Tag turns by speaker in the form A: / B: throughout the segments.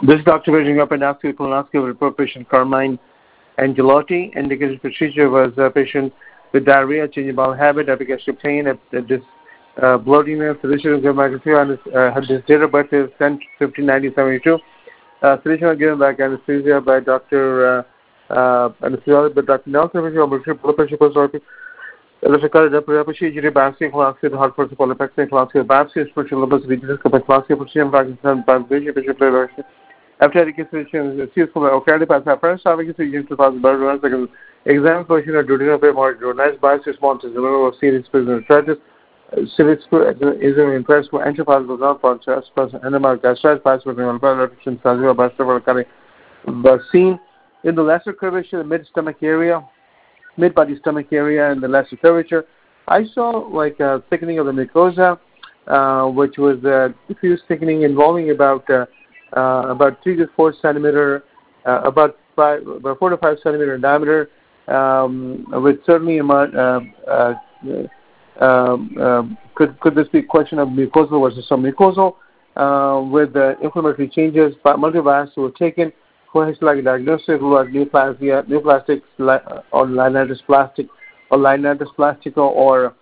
A: This doctor measuring up and asking colonoscopy report patient Carmine Angelotti. Indicated procedure was a patient with diarrhea, changing bowel habit, epigastric pain, bloatiness. Physician was given by had his date of birth is 10/15/1972. Physician was given back anesthesia by Dr. Anesthesiologist by Dr. Nelson. Blood pressure post-therapy. Electrical procedure, biopsy, colonoscopy, heart force, polypexy, colonoscopy, biopsy, spiritual lupus, regional colonoscopy, procedure, Pakistan, bishop, after education, useful occurred by first having region 2000 exam question of duty of more nice bias responses, the level of serious prison charges, serious is an interest for anthropological non-conscious, plus animal gastritis, bias for reduction, seen in the lesser curvature, the mid-stomach area, mid-body stomach area, and the lesser curvature. I saw like a thickening of the mucosa, which was diffuse thickening involving about 3 to 4 centimeter, about 4 to 5 centimeter in diameter, with certainly could this be a question of mucosal versus submucosal, with inflammatory changes, multiple biopsies were taken, cohesive diagnosis, neoplasia, neoplastic or linitis plastic, or linitis plastica, or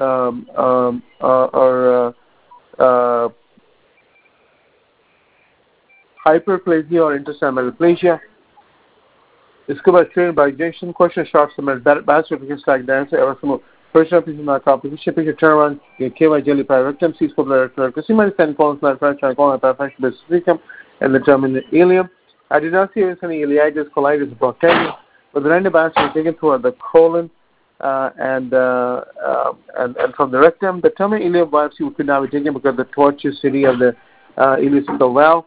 A: hyperplasia or intestinal malaplasia. Discovered trained by injection. Question short summary. Biopsy like dancer. Ever from personal piece of my composition. Picture turnaround. KY jelly pyrectum. C-scope director. Cosima send colon slide fracture. Colon perfection basicum. And the terminal ileum. I did not see any ileitis, colitis, bronchitis, but the random biopsy was taken through the colon and from the rectum. The terminal ileum biopsy could not be taken because of the tortuosity of the ileocecal valve.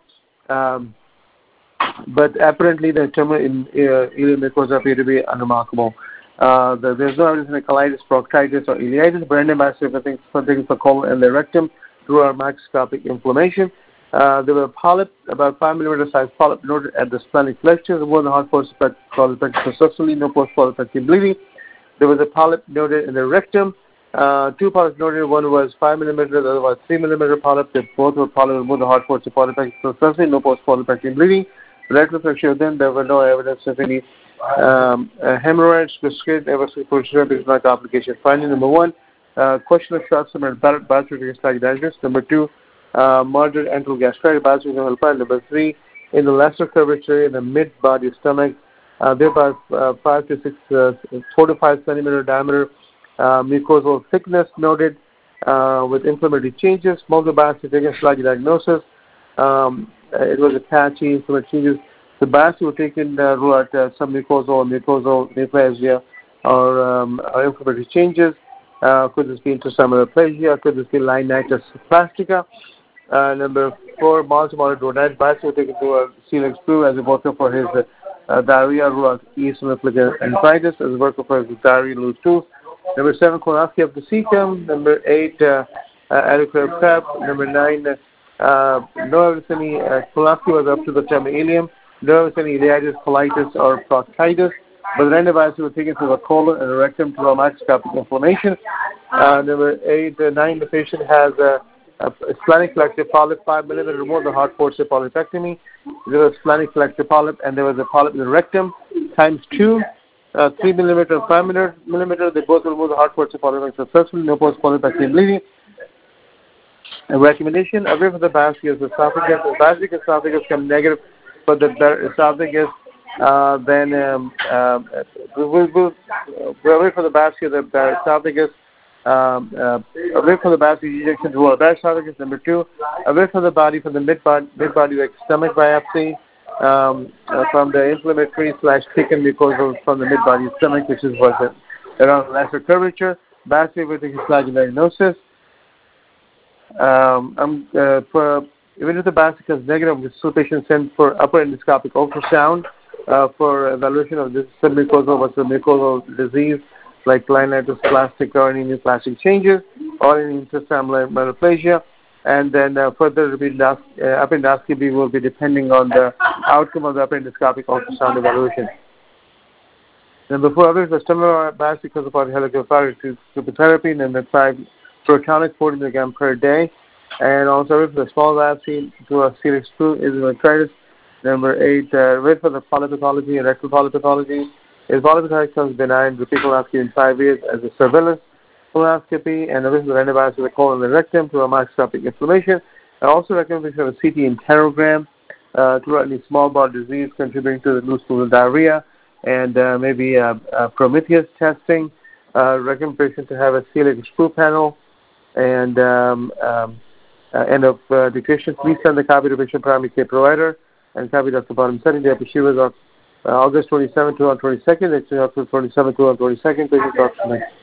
A: But apparently the terminal ileum mucosa appear to be unremarkable. There's no evidence of colitis, bronchitis, or ileitis, but random biopsy for taken for colon and the rectum through our microscopic inflammation. There were a polyp, about 5 millimeter size polyp noted at the splenic flexure. There was a hard force polypectic successfully, no post-polypectic bleeding. There was a polyp noted in the rectum. 2 polyps noted. One was 5 millimeter, the other was 3 millimeter polyp. They both were polyp, both the hard force polypectic successfully, no post-polypectic bleeding. Rectal flexure, then there were no evidence of any hemorrhage, discrete, ever is not complication. Finding number 1, question of short summary, biopsy diagnosis. Number 2, moderate enteral gastritis, biopsy number 3, in the lesser curvature in the mid-body stomach, thereby 4 to 5 centimeter diameter, mucosal thickness noted with inflammatory changes, multiple biopsy taken, slight diagnosis. It was a patchy, inflammatory changes. The biopsy were taken rule out submucosal, mucosal neoplasia, or inflammatory changes. Could this be intestinal malaplasia? Could this be linitis plastica? Number 4, multiple duodenal biopsy were taken to a Celix Blue as a worker for his diarrhea, rule out eosinophilic enteritis as a worker for his diarrhea, loose tooth. Number 7, colonoscopy of the cecum. Number 8, adequate prep. Number 9, no evidence any colonoscopy was up to the terminal ileum. No evidence any ileitis, colitis, or proctitis. But the random biopsy was taken to the colon and the rectum to a microscopic inflammation. Number 8, 9, the patient has a splenic flexure polyp, 5 millimeter removed, the hard force polypectomy. There was splenic flexure polyp, and there was a polyp in the rectum, times 2, 3 millimeter, 5 millimeter. They both removed the hard force polypectomy successfully, no post-polypectomy bleeding. A recommendation, away from the biopsy of the esophagus. If the esophagus come negative for the esophagus, then we'll away from the biopsy of the esophagus. Away from the biopsy ejection to the esophagus. Number 2, away from the body, from the mid-body like stomach biopsy, from the inflammatory / thickened mucosal from the mid-body stomach, which was around lesser curvature. Biopsy with a slight diagnosis. Even if the biopsy is negative, the patient sent for upper endoscopic ultrasound for evaluation of this submucosal versus mucosal disease, like linitis plastica or any neoplastic changes, or any intestinal malaplasia, and then further upper endoscopy will be depending on the outcome of the upper endoscopic ultrasound evaluation. Number 4, others, the stomach biopsy because of helicobacter therapy. Number 5, protonic 40 milligram per day, and also the small biopsy to a Celix Blue is enteritis. Number 8, wait for the polypathology and rectal polypathology. If polypathology is benign, repeat colonoscopy in 5 years as a surveillance colonoscopy, and this is randomized to the colon and rectum to a microscopic inflammation. I also recommend we have a CT interogram to any small bowel disease contributing to the loose stool diarrhea, and maybe Prometheus testing. Recommend patient to have a celiac screw panel, and end of dictation. Please send the copy to patient primary care provider and copy Dr. Bottom setting. The Shiva August 27th to on 22nd. It's August 27th to on 22nd. Patient talks next.